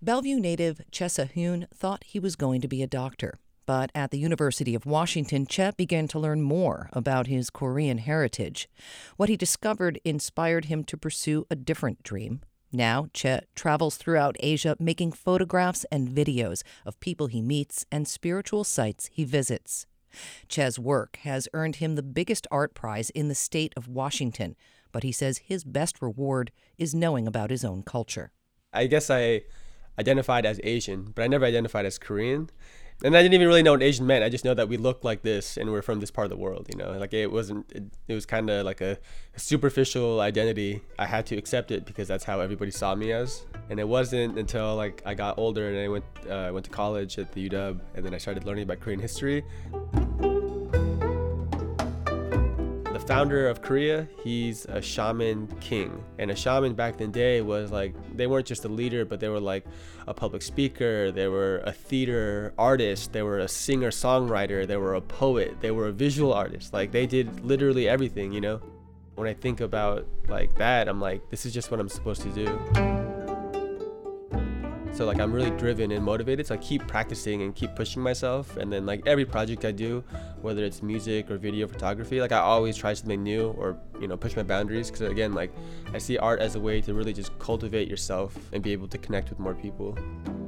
Bellevue native Che Sahun thought he was going to be a doctor. But at the University of Washington, Che began to learn more about his Korean heritage. What he discovered inspired him to pursue a different dream. Now, Che travels throughout Asia making photographs and videos of people he meets and spiritual sites he visits. Che's work has earned him the biggest art prize in the state of Washington, but he says his best reward is knowing about his own culture. I guess I identified as Asian, but I never identified as Korean. And I didn't even really know what Asian meant. I just know that we look like this and we're from this part of the world, you know. Like it was kind of like a superficial identity. I had to accept it because that's how everybody saw me as. And it wasn't until like I got older and I went to college at the UW, and then I started learning about Korean history. The founder of Korea, he's a shaman king, and a shaman back in the day was like, they weren't just a leader, but they were like a public speaker, they were a theater artist, they were a singer songwriter, they were a poet, they were a visual artist. Like they did literally everything, you know. When I think about like that, I'm like, this is just what I'm supposed to do. So like I'm really driven and motivated, so I keep practicing and keep pushing myself. And then like every project I do, whether it's music or video photography, like I always try something new or, you know, push my boundaries, because again, like I see art as a way to really just cultivate yourself and be able to connect with more people.